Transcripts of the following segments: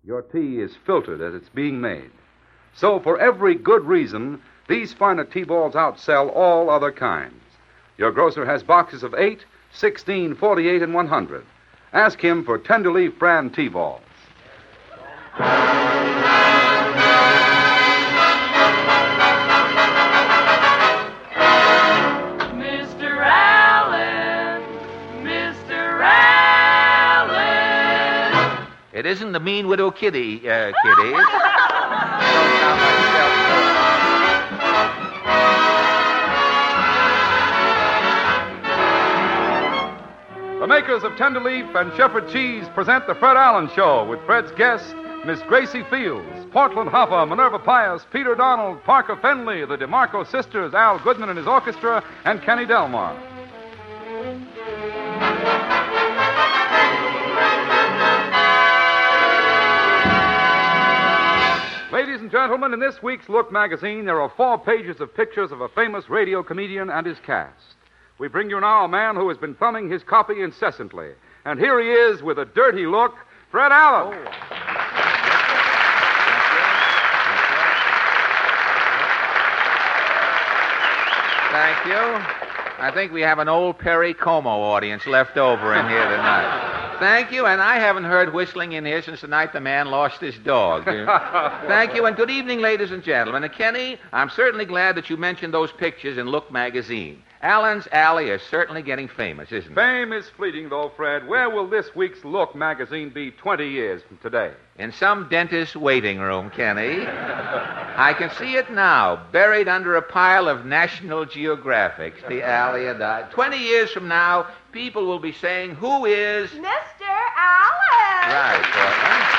Your tea is filtered as it's being made. So, for every good reason, these finer tea balls outsell all other kinds. Your grocer has boxes of 8, 16, 48, and 100. Ask him for Tenderleaf brand tea balls. It isn't the Mean Widow Kitty, Kitty. I don't count myself. The makers of Tenderleaf and Shepherd Cheese present the Fred Allen Show with Fred's guests, Miss Gracie Fields, Portland Hoffa, Minerva Pius, Peter Donald, Parker Fenley, the DeMarco sisters, Al Goodman and his orchestra, and Kenny Delmar. Ladies and gentlemen, in this week's Look magazine, there are 4 pages of pictures of a famous radio comedian and his cast. We bring you now a man who has been thumbing his copy incessantly. And here he is with a dirty look, Fred Allen. Oh. Thank you. I think we have an old Perry Como audience left over in here tonight. Thank you, and I haven't heard whistling in here since the night the man lost his dog. Thank you, and good evening, ladies and gentlemen. And Kenny, I'm certainly glad that you mentioned those pictures in Look magazine. Allen's Alley is certainly getting famous, isn't it? Fame is fleeting, though, Fred. Where will this week's Look magazine be 20 years from today? In some dentist's waiting room, Kenny. I can see it now, buried under a pile of National Geographics, the Alley of the... 20 years from now, people will be saying, who is... Mr. Allen! Right, Portland.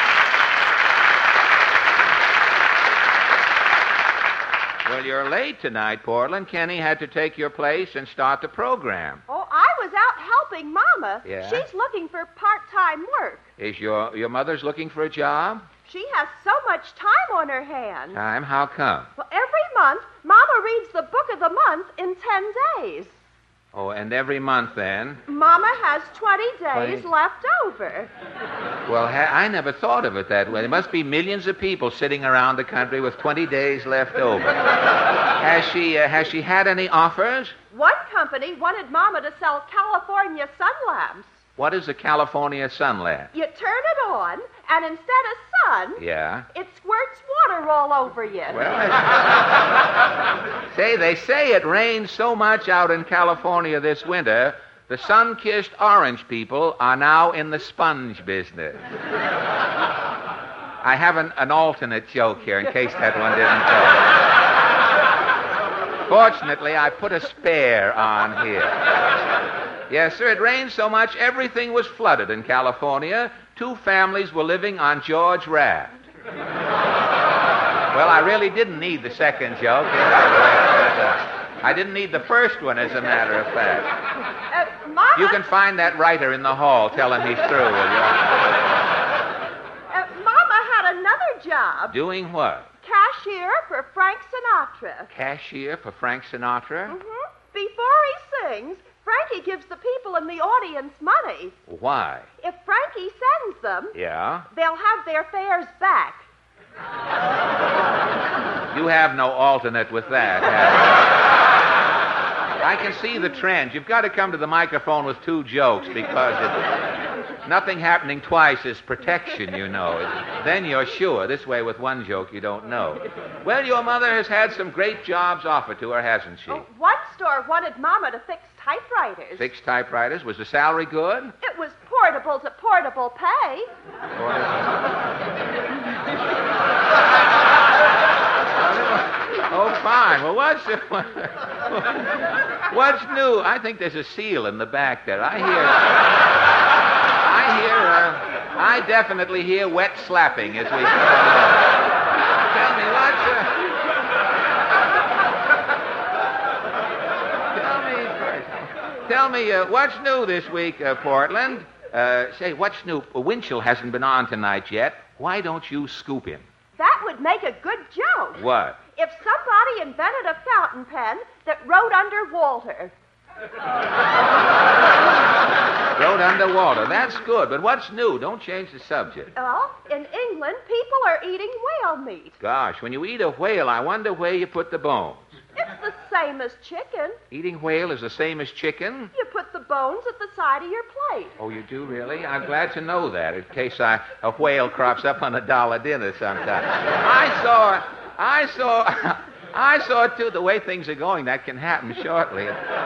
Well, you're late tonight, Portland. Kenny had to take your place and start the program. Oh, I was out helping Mama. Yeah? She's looking for part-time work. Is your mother's looking for a job? She has so much time on her hands. Time? How come? Well, every month, Mama reads the book of the month in 10 days. Oh, and every month, then? Mama has 20 days 20? left over. Well, I never thought of it that way. There must be millions of people sitting around the country with 20 days left over. Has she had any offers? One company wanted Mama to sell California sun lamps. What is a California sun lamp? You turn it on, and instead of sun, Yeah. it squirts water all over you. Well, they say it rained so much out in California this winter, the sun-kissed orange people are now in the sponge business. I have an alternate joke here in case that one didn't go. Fortunately, I put a spare on here. Yes, sir, it rained so much everything was flooded in California. 2 families were living on George Raft. Well, I really didn't need the second joke. I didn't need the first one, as a matter of fact. Mama... You can find that writer in the hall. Tell him he's through, will you? Mama had another job. Doing what? Cashier for Frank Sinatra. Cashier for Frank Sinatra? Mm-hmm. Before he sings, Frankie gives the people in the audience money. Why? If Frankie sends them, Yeah? they'll have their fares back. You have no alternate with that, have you? I can see the trend. You've got to come to the microphone with 2 jokes because nothing happening twice is protection, you know. Then you're sure. This way, with 1 joke, you don't know. Well, your mother has had some great jobs offered to her, hasn't she? Oh, one store wanted Mama to fix typewriters. 6 typewriters. Was the salary good? It was portable to portable pay. Oh, fine. Well, what's new? I think there's a seal in the back there. I definitely hear wet slapping as we go along. Tell me, what's new this week, Portland? Say, what's new? Winchell hasn't been on tonight yet. Why don't you scoop him? That would make a good joke. What? If somebody invented a fountain pen that wrote under Walter. Float underwater. That's good, but what's new? Don't change the subject. Well, in England, people are eating whale meat. Gosh, when you eat a whale, I wonder where you put the bones. It's the same as chicken. Eating whale is the same as chicken? You put the bones at the side of your plate. Oh, you do, really? I'm glad to know that, in case a whale crops up on $1 dinner sometime. I saw, too, the way things are going, that can happen shortly.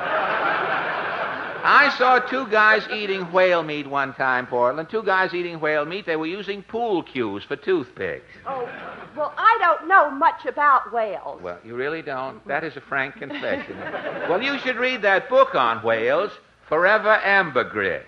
I saw two guys eating whale meat one time, Portland. Two guys eating whale meat. They were using pool cues for toothpicks. Oh, well, I don't know much about whales. Well, you really don't? That is a frank confession. Well, you should read that book on whales, Forever Ambergris.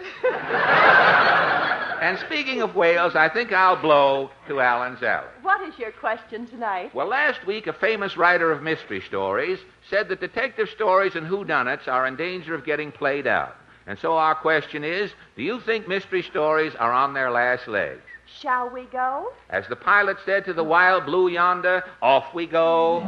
And speaking of whales, I think I'll blow to Alan's Alley. What is your question tonight? Well, last week, a famous writer of mystery stories said that detective stories and whodunits are in danger of getting played out. And so our question is, do you think mystery stories are on their last legs? Shall we go? As the pilot said to the wild blue yonder, off we go.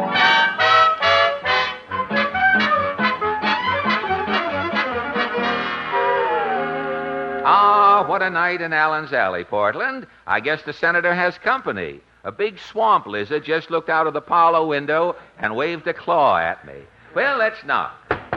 Ah, what a night in Allen's Alley, Portland. I guess the senator has company. A big swamp lizard just looked out of the parlor window and waved a claw at me. Well, let's knock.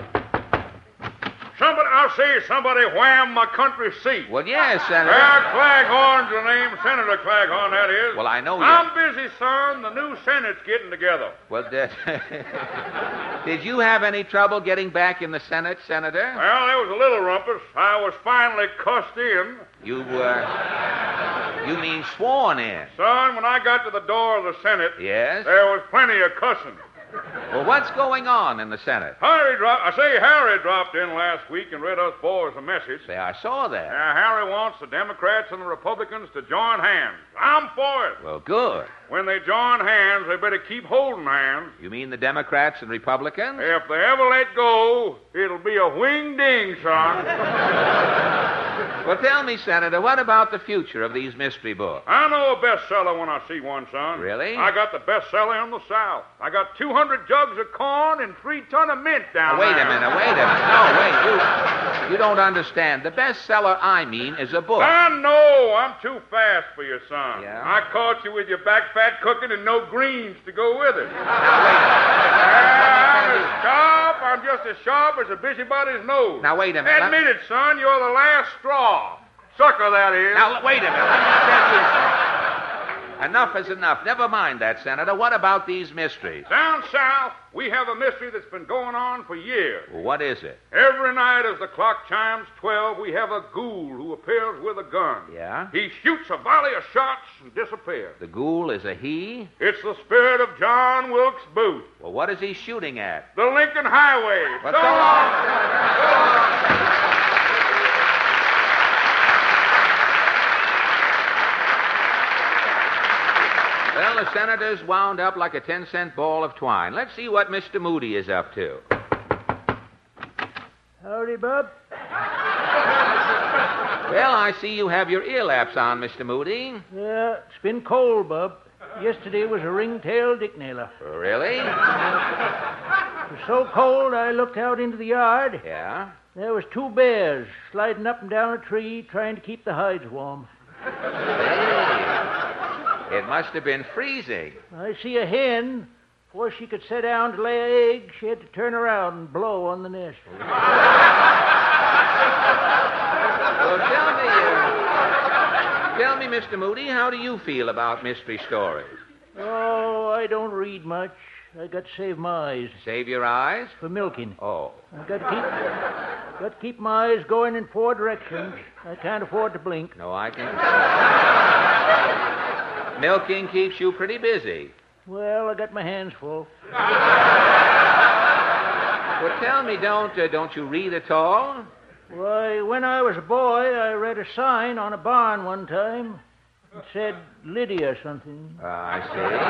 Somebody wham my country seat. Well, yes, Senator. Claghorn's the name, Senator Claghorn, that is. Well, I know you. I'm busy, son. The new Senate's getting together. Well, did you have any trouble getting back in the Senate, Senator? Well, there was a little rumpus. I was finally cussed in. You mean sworn in? Son, when I got to the door of the Senate, yes, there was plenty of cussing. Well, what's going on in the Senate? Harry dropped in last week and read us boys a message. Say, I saw that. Harry wants the Democrats and the Republicans to join hands. I'm for it. Well, good. When they join hands, they better keep holding hands. You mean the Democrats and Republicans? If they ever let go, it'll be a wing-ding, son. Well, tell me, Senator, what about the future of these mystery books? I know a bestseller when I see one, son. Really? I got the bestseller in the South. I got 200 jugs of corn and 3 tons of mint down Wait there. a minute. No, wait. You don't understand. The bestseller I mean is a book. I know. I'm too fast for you, son. Yeah? I caught you with your back fat cooking and no greens to go with it. Now, wait a minute. I'm just as sharp as a busybody's nose. Now, wait a minute. Admit it, son. You're the last straw. Sucker, that is. Now, wait a minute. Let me tell you. Enough is enough. Never mind that, Senator. What about these mysteries? Down south, we have a mystery that's been going on for years. Well, what is it? Every night as the clock chimes 12, we have a ghoul who appears with a gun. Yeah? He shoots a volley of shots and disappears. The ghoul is a he? It's the spirit of John Wilkes Booth. Well, what is he shooting at? The Lincoln Highway. But So long, Senator. Well, the senator's wound up like a 10-cent ball of twine. Let's see what Mr. Moody is up to. Howdy, Bub. Well, I see you have your earlaps on, Mr. Moody. Yeah, it's been cold, Bub. Yesterday was a ring-tailed dicknailer. Really? It was so cold I looked out into the yard. Yeah? There was 2 bears sliding up and down a tree trying to keep the hides warm. Hey, it must have been freezing. I see a hen. Before she could sit down to lay an egg, she had to turn around and blow on the nest. Well, tell me, Mr. Moody, how do you feel about mystery stories? Oh, I don't read much. I got to save my eyes Save your eyes? for milking. Oh. I got to keep my eyes going in 4 directions. I can't afford to blink. No, I can. Milking keeps you pretty busy. Well, I got my hands full. Well, tell me, don't you read at all? Why, when I was a boy, I read a sign on a barn one time. It said Lydia something. I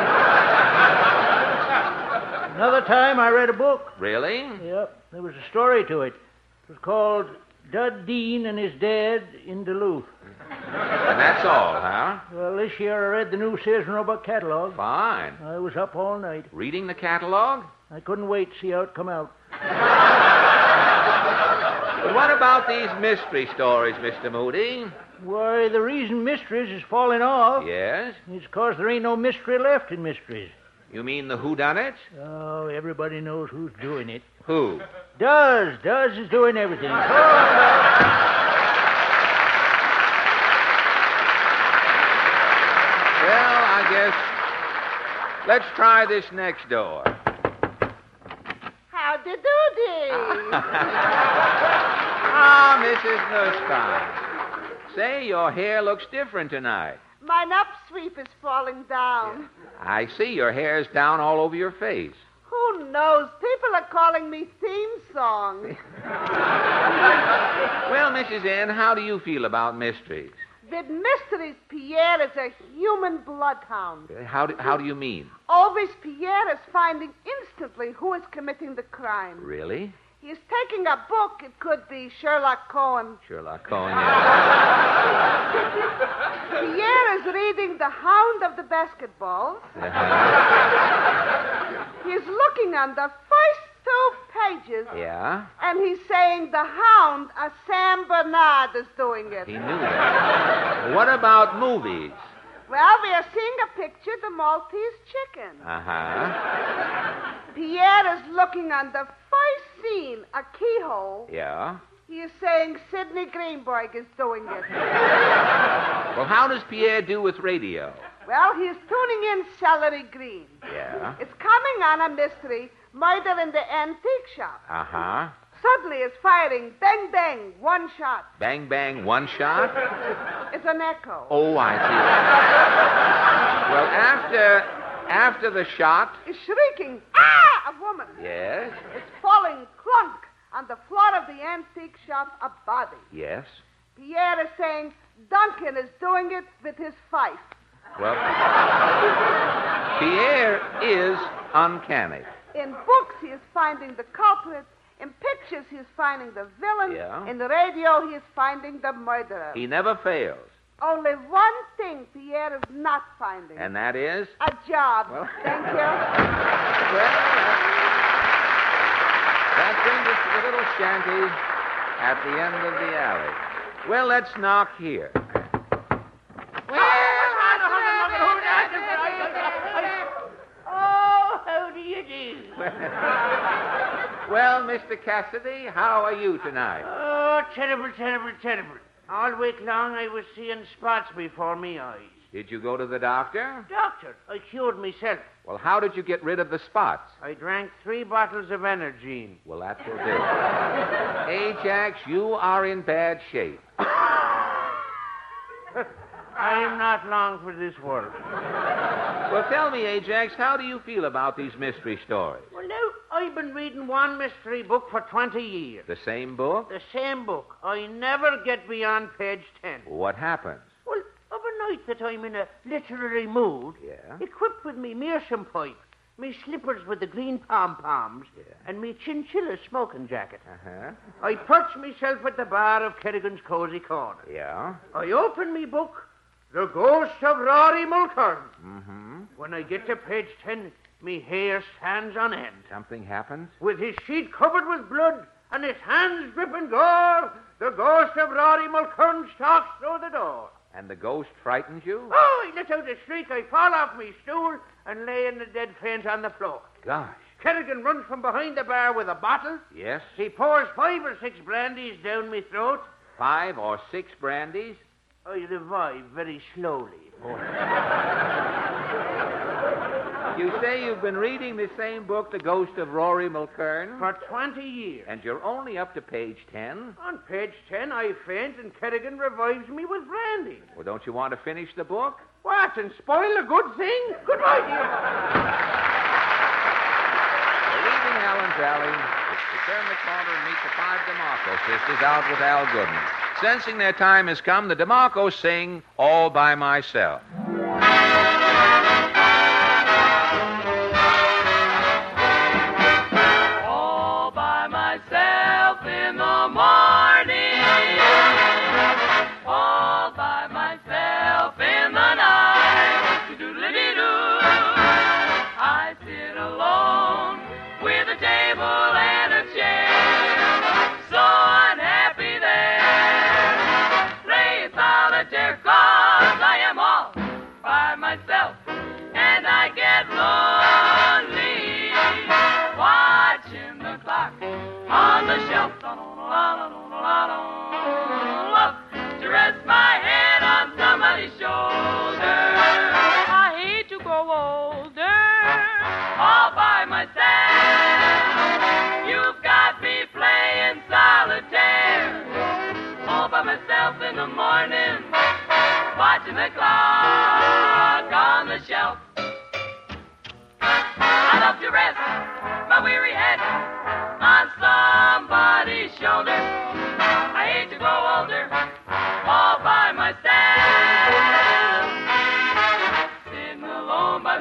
Another time, I read a book. see. Really? Yep, there was a story to it. It was called Dud Dean and His Dad in Duluth. And that's all, huh? Well, this year I read the new Sears and Roebuck catalog. Fine. I was up all night. Reading the catalog? I couldn't wait to see how it come out. But what about these mystery stories, Mr. Moody? Why, the reason mysteries is falling off Yes? is 'cause there ain't no mystery left in mysteries. You mean the whodunits? Oh, everybody knows who's doing it. Who? Does is doing everything. Well, I guess let's try this next door. Howdy doody. Ah, Mrs. Nussbaum. Say, your hair looks different tonight. Mine upsweep is falling down. I see your hair's down all over your face. Who knows? People are calling me theme song. Well, Mrs. N, how do you feel about mysteries? With mysteries, Pierre is a human bloodhound. How do you mean? Always Pierre is finding instantly who is committing the crime. Really? He's taking a book. It could be Sherlock Cohen. Sherlock Cohen, yeah. Pierre is reading The Hound of the Basketballs. He's looking on the first 2 pages. Yeah? And he's saying the Hound, Sam Bernard, is doing it. He knew that. What about movies? Well, we are seeing a picture, The Maltese Chicken. Uh-huh. Pierre is looking on the first scene, a keyhole. Yeah? He is saying Sidney Greenberg is doing it. Well, how does Pierre do with radio? Well, he's tuning in Celery Green. Yeah? It's coming on a mystery, Murder in the Antique Shop. Uh-huh. Suddenly it's firing, bang, bang, 1 shot. Bang, bang, 1 shot? It's an echo. Oh, I see. Well, after the shot... It's shrieking, ah, a woman. Yes? It's falling clunk on the floor of the antique shop, a body. Yes? Pierre is saying Duncan is doing it with his fife. Well, Pierre is uncanny. In books, he is finding the culprit. In pictures, he is finding the villain. Yeah. In the radio, he is finding the murderer. He never fails. Only one thing Pierre is not finding. And that is? A job. Well- Thank you. Well, that brings us to the little shanty at the end of the alley. Well, let's knock here. Oh, how do you do? Well, Mr. Cassidy, how are you tonight? Oh, terrible. All week long I was seeing spots before me eyes. Did you go to the doctor? Doctor, I cured myself. Well, how did you get rid of the spots? I drank 3 bottles of Energine. Well, that will do. Ajax, you are in bad shape. I am not long for this world. Well, tell me, Ajax, how do you feel about these mystery stories? Well, now, I've been reading one mystery book for 20 years. The same book? The same book. I never get beyond page 10. What happens? Well, of a night that I'm in a literary mood, Yeah? equipped with me meerschaum pipe, me slippers with the green pom-poms, Yeah. and me chinchilla smoking jacket, Uh-huh. I perch myself at the bar of Kerrigan's Cozy Corner. Yeah? I open me book, The Ghost of Rory Mulcairn. Mm-hmm. When I get to page 10, me hair stands on end. Something happens? With his sheet covered with blood and his hands dripping gore, the ghost of Rory Mulcairn stalks through the door. And the ghost frightens you? Oh, I let out a shriek. I fall off me stool and lay in a dead faint on the floor. Gosh. Kerrigan runs from behind the bar with a bottle. Yes? He pours 5 or 6 brandies down me throat. 5 or 6 brandies? I revive very slowly. You say you've been reading the same book, The Ghost of Rory Mulcairn? For 20 years. And you're only up to page 10? On page 10, I faint and Kerrigan revives me with brandy. Well, don't you want to finish the book? What, and spoil a good thing? Goodbye, dear. We're leaving Allen's Alley. We turn the corner and meet the 5 DeMarco sisters out with Al Goodman. Sensing their time has come, the DeMarcos sing All by Myself. All by myself in the morning, all by myself in the night. Doodle-dee-doo. I sit alone with a table and a chair.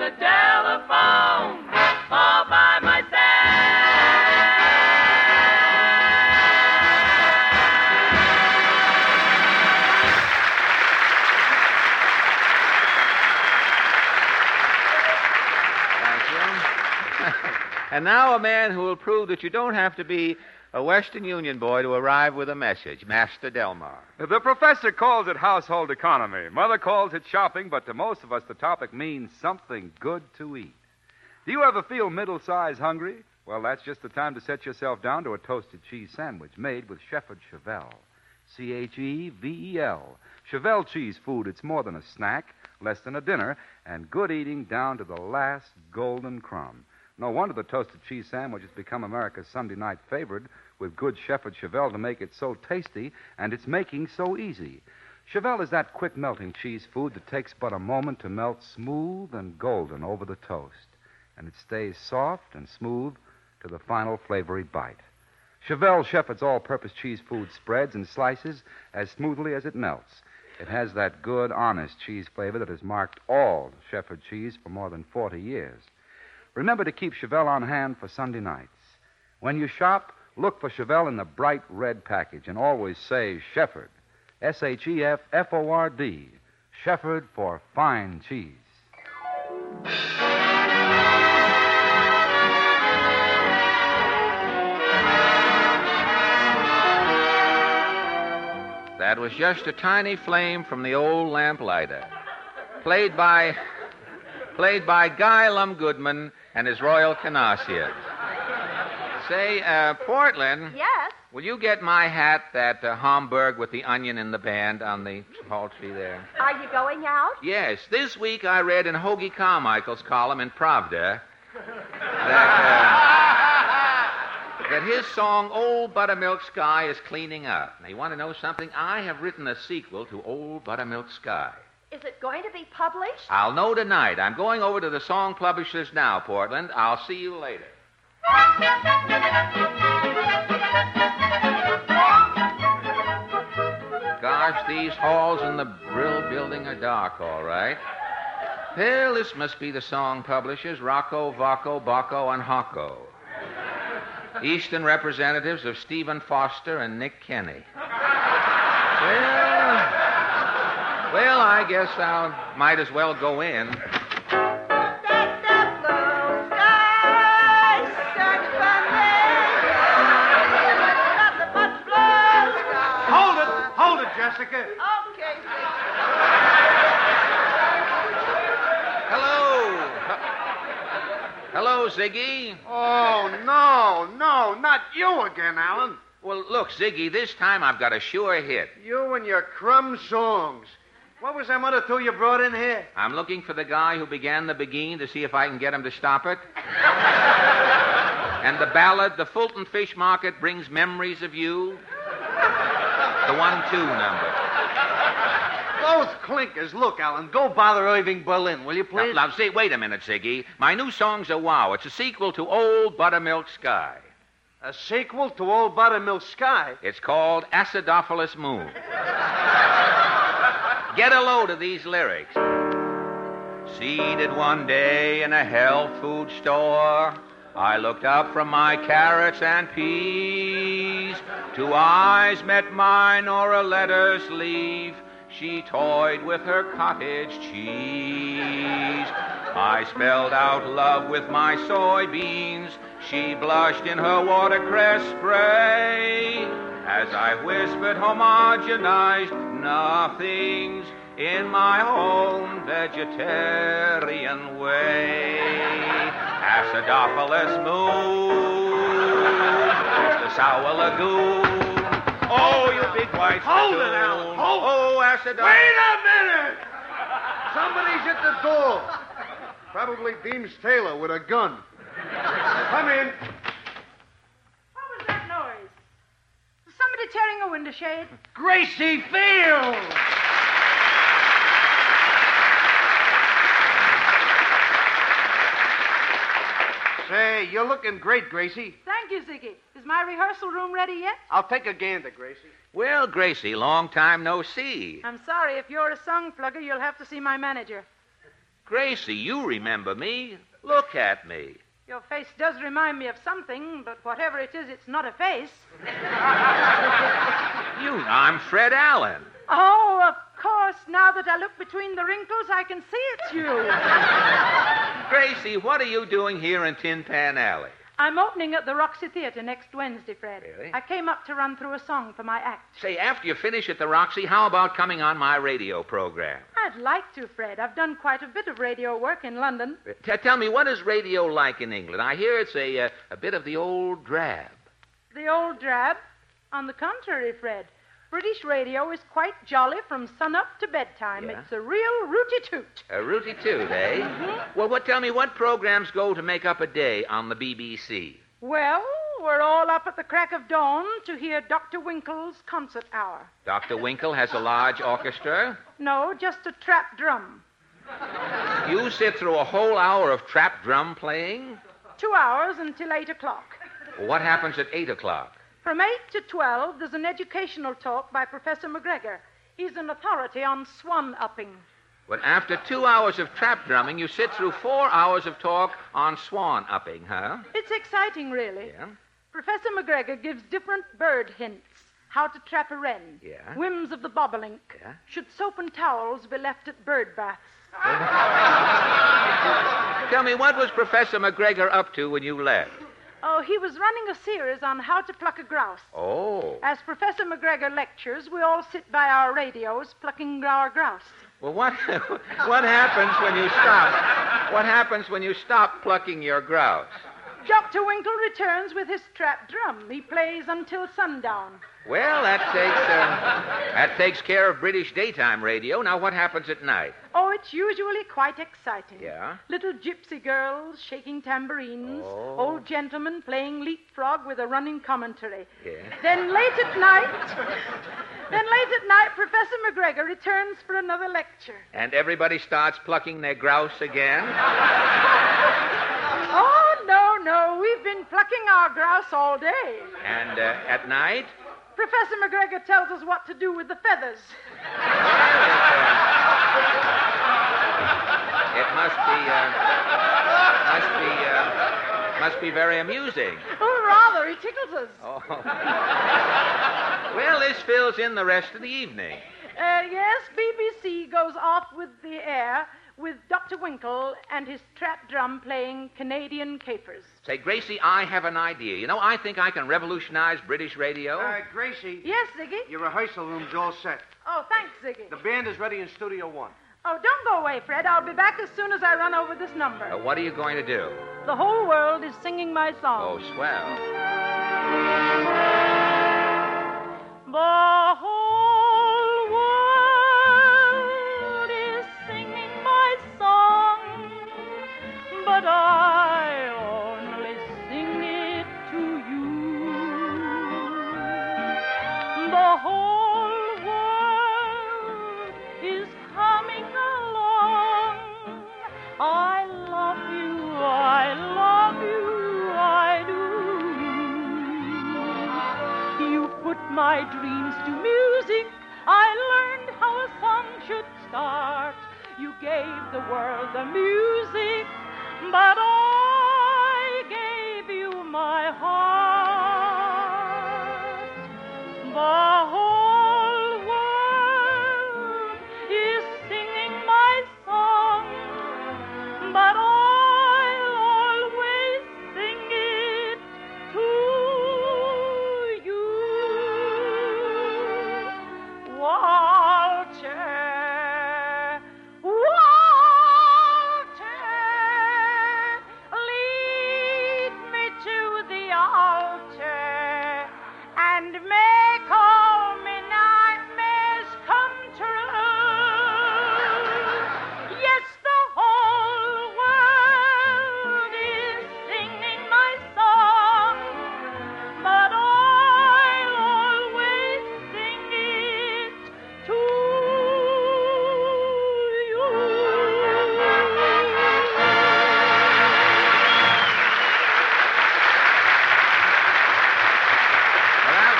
the telephone all by myself. And now a man who will prove that you don't have to be a Western Union boy to arrive with a message, Master Delmar. The professor calls it household economy. Mother calls it shopping, but to most of us, the topic means something good to eat. Do you ever feel middle-sized hungry? Well, that's just the time to set yourself down to a toasted cheese sandwich made with Shefford Chevelle. Chevel. Chevelle cheese food. It's more than a snack, less than a dinner, and good eating down to the last golden crumb. No wonder the toasted cheese sandwich has become America's Sunday night favorite, with good Shefford Chevelle to make it so tasty and its making so easy. Chevelle is that quick melting cheese food that takes but a moment to melt smooth and golden over the toast, and it stays soft and smooth to the final flavory bite. Chevelle Shefford's all-purpose cheese food spreads and slices as smoothly as it melts. It has that good, honest cheese flavor that has marked all Shefford cheese for more than 40 years. Remember to keep Chevelle on hand for Sunday nights. When you shop, look for Chevelle in the bright red package and always say Shefford. Shefford. Shefford for fine cheese. That was just a tiny flame from the old lamplighter. Played by Guy Lum Goodman and his Royal Canarsiers. Say, Portland. Yes? Will you get my hat, that Homburg with the onion in the band on the hall tree there? Are you going out? Yes. This week I read in Hoagie Carmichael's column in Pravda that his song, Old Buttermilk Sky, is cleaning up. Now, you want to know something? I have written a sequel to Old Buttermilk Sky. Is it going to be published? I'll know tonight. I'm going over to the song publishers now, Portland. I'll see you later. Gosh, these halls in the Brill building are dark, all right. Well, this must be the song publishers, Rocco, Vaco, Baco, and Hocco. Eastern representatives of Stephen Foster and Nick Kenny. Well, I guess I might as well go in. Hold it, Jessica. Okay. Hello, Ziggy. Oh, no, not you again, Alan. Well, look, Ziggy, this time I've got a sure hit. You and your crumb songs. What was them other two you brought in here? I'm looking for the guy who began the Beguine to see if I can get him to stop it. And the ballad, The Fulton Fish Market Brings Memories of You. The 1-2 number. Both clinkers. Look, Alan, go bother Irving Berlin, will you, please? Now, see, wait a minute, Ziggy. My new song's a wow. It's a sequel to Old Buttermilk Sky. A sequel to Old Buttermilk Sky? It's called Acidophilus Moon. Get a load of these lyrics. Seated one day in a health food store, I looked up from my carrots and peas. Two eyes met mine o'er a lettuce leaf. She toyed with her cottage cheese. I spelled out love with my soybeans. She blushed in her watercress spray. As I whispered homogenized nothings in my own vegetarian way. Acidophilus moon, it's the sour lagoon. Oh, you big white Hold spittoon. it, Alan, hold it. Oh, Acidophilus. Wait a minute! Somebody's at the door. Probably Deems Taylor with a gun. Come in. What was that noise? Was somebody tearing a window shade? Gracie Field! Say, you're looking great, Gracie. Thank you, Ziggy. Is my rehearsal room ready yet? I'll take a gander, Gracie. Well, Gracie, long time no see. I'm sorry. If you're a song plugger, you'll have to see my manager. Gracie, you remember me. Look at me. Your face does remind me of something, but whatever it is, it's not a face. I'm Fred Allen. Oh, of course. Now that I look between the wrinkles, I can see it's you. Gracie, what are you doing here in Tin Pan Alley? I'm opening at the Roxy Theater next Wednesday, Fred. Really? I came up to run through a song for my act. Say, after you finish at the Roxy, how about coming on my radio program? I'd like to, Fred. I've done quite a bit of radio work in London. Tell me, what is radio like in England? I hear it's a bit of the old drab. The old drab? On the contrary, Fred. British radio is quite jolly from sunup to bedtime. Yeah? It's a real rooty-toot. A rooty toot, eh? Mm-hmm. Well, tell me, what programs go to make up a day on the BBC? Well, we're all up at the crack of dawn to hear Dr. Winkle's concert hour. Dr. Winkle has a large orchestra. No, just a trap drum. You sit through a whole hour of trap drum playing? 2 hours until 8 o'clock. What happens at 8 o'clock? From 8 to 12, there's an educational talk by Professor McGregor. He's an authority on swan-upping. But after 2 hours of trap drumming, you sit through 4 hours of talk on swan-upping, huh? It's exciting, really. Yeah? Professor McGregor gives different bird hints. How to trap a wren. Yeah? Whims of the bobolink. Yeah? Should soap and towels be left at bird baths? Tell me, what was Professor McGregor up to when you left? Oh, he was running a series on how to pluck a grouse. Oh. As Professor McGregor lectures, we all sit by our radios plucking our grouse. Well, what happens when you stop? What happens when you stop plucking your grouse? Dr. Winkle returns with his trap drum. He plays until sundown. Well, that takes care of British daytime radio. Now, what happens at night? Oh, it's usually quite exciting. Yeah? Little gypsy girls shaking tambourines. Oh. Old gentlemen playing leapfrog with a running commentary. Yeah. Then late at night, Professor McGregor returns for another lecture. And everybody starts plucking their grouse again? Oh, no. We've been plucking our grouse all day. And at night? Professor McGregor tells us what to do with the feathers. It must be very amusing. Oh, rather. He tickles us. Oh. Well, this fills in the rest of the evening. Yes, BBC goes off with the air with Dr. Winkle and his trap drum playing Canadian capers. Say, Gracie, I have an idea. You know, I think I can revolutionize British radio. Gracie. Yes, Ziggy? Your rehearsal room's all set. Oh, thanks, Ziggy. The band is ready in Studio One. Oh, don't go away, Fred. I'll be back as soon as I run over this number. What are you going to do? The whole world is singing my song. Oh, swell. The whole world is singing my song, but I only sing it to you. The whole world is coming along. I love you, I love you, I do. You put my dreams to music. I learned how a song should start. You gave the world the music, but I gave you my heart. The whole world is singing my song, but I'll always sing it to you. Walter, lead me to the altar and make all my nightmares come true. Yes, the whole world is singing my song, but I'll always sing it to you.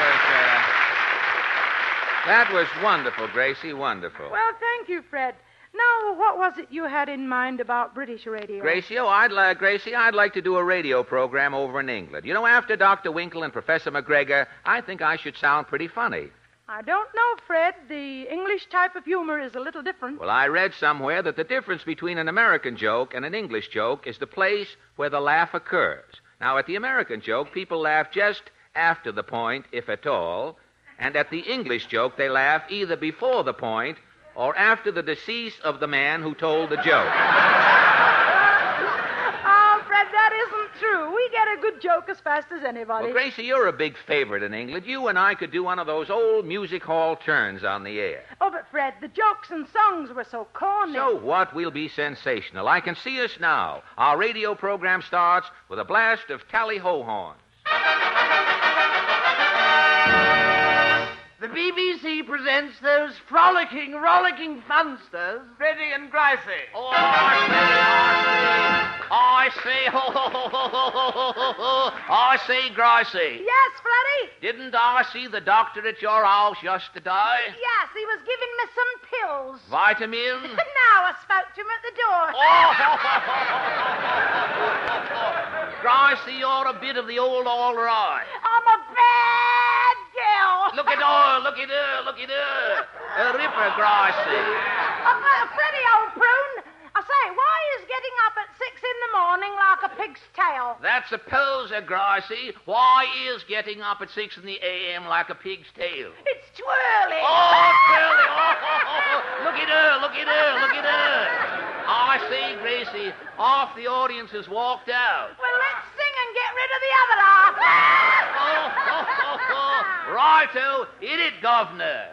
Well, that was wonderful, Gracie, wonderful. Well, thank you, Fred. Now, what was it you had in mind about British radio? Gracie, I'd like to do a radio program over in England. You know, after Dr. Winkle and Professor McGregor, I think I should sound pretty funny. I don't know, Fred. The English type of humor is a little different. Well, I read somewhere that the difference between an American joke and an English joke is the place where the laugh occurs. Now, at the American joke, people laugh just after the point, if at all, and at the English joke, they laugh either before the point or after the decease of the man who told the joke. Oh, Fred, that isn't true. We get a good joke as fast as anybody. Well, Gracie, you're a big favorite in England. You and I could do one of those old music hall turns on the air. Oh, but Fred, the jokes and songs were so corny. So what? We'll be sensational. I can see us now. Our radio program starts with a blast of tally-ho horns. The BBC presents those frolicking, rollicking funsters, Freddie and Gracie. Oh, I see. I see, Gracie. Yes, Freddie? Didn't I see the doctor at your house yesterday? Yes, he was giving me some pills. Vitamins? Now I spoke to him at the door. Gracie, you're a bit of the old all right. I'm a bad girl. Look at her. A ripper, Gracie. Freddie, old prune. I say, why is getting up at 6 in the morning like a pig's tail? That's a poser, Gracie. Why is getting up at 6 in the a.m. like a pig's tail? It's too early. Oh, Curly! Look at her. I see, Gracie. Half the audience has walked out. Well, let's sing and get rid of the other half. Righto, hit it, governor.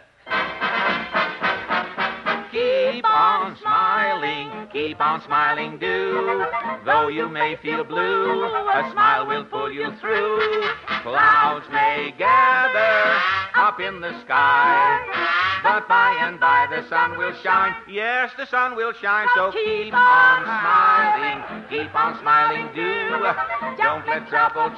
Keep on smiling, do. Though you may feel blue, a smile will pull you through. Clouds may gather up in the sky, but by and by the sun will shine. Yes, the sun will shine, so keep on smiling, do. Don't let trouble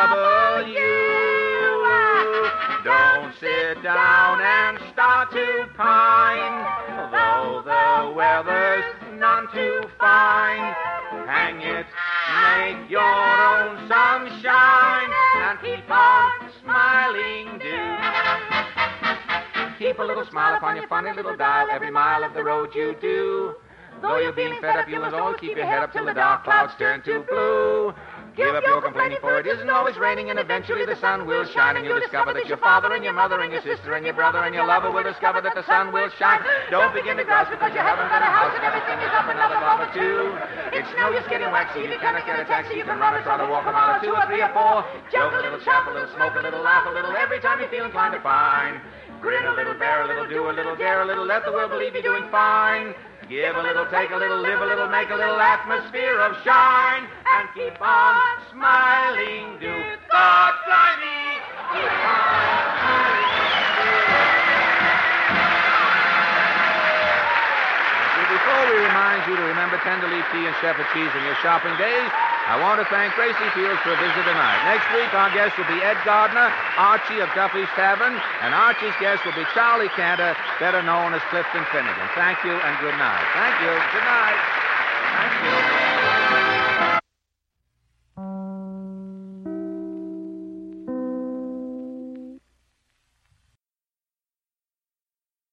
you. Don't sit down and start to pine, though the weather's none too fine. Hang it, make your own sunshine, and keep on smiling, do. Keep a little smile upon your funny little dial every mile of the road you do. Though you're feeling fed up, you must always keep your head up till the dark clouds turn to blue. Give up your complaining, for it isn't always raining, and eventually the sun will shine, and you'll discover that your father and your mother and your sister and your brother and your lover will discover that the sun will shine. Don't begin to grouse because you haven't got a house and everything is up another bomb or two. It's no use getting waxy if you cannot get a taxi. You can run or try to walk a mile or 2 or 3 or 4. Joke a little, shout a little, smoke a little, laugh a little every time you feel inclined to fine. Grin a little, bear a little, do a little, dare a little, let the world believe you're doing fine. Give a little, take a little, live a little, make a little atmosphere of shine, and keep on smiling, do. God blimey! Keep on smiling, do. Before we remind you to remember Tenderleaf Tea and Shepherd Cheese in your shopping days, I want to thank Gracie Fields for a visit tonight. Next week, our guest will be Ed Gardner, Archie of Duffy's Tavern, and Archie's guest will be Charlie Cantor, better known as Clifton Finnegan. Thank you and good night. Thank you. Good night.